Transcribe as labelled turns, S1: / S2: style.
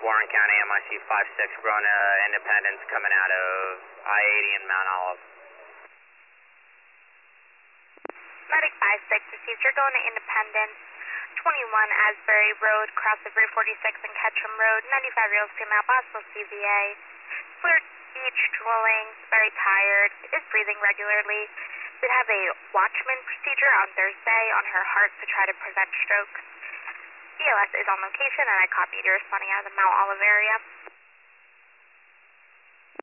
S1: Warren County, MIC 56, Corona Independence coming out of I-80 in Mount Olive.
S2: Medic 56 received. You're going to Independence, 21 Asbury Road, cross of Route 46 and Ketchum Road, 95 year old female, possible CVA. Flirt beach, drooling, very tired, is breathing regularly. Did have a Watchman procedure on Thursday on her heart to try to prevent stroke. EOS is on location, and I copied you responding out of the Mount Olive area.